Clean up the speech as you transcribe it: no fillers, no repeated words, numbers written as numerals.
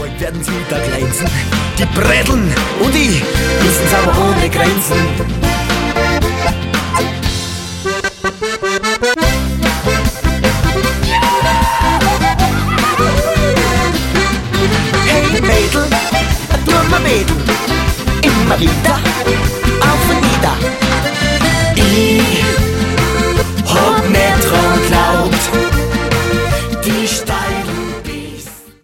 Heute werden sie da glänzen, die Bretteln und die wissen's aber ohne Grenzen. Hey Mädel, tu mal Mädel, immer wieder, auf und nieder.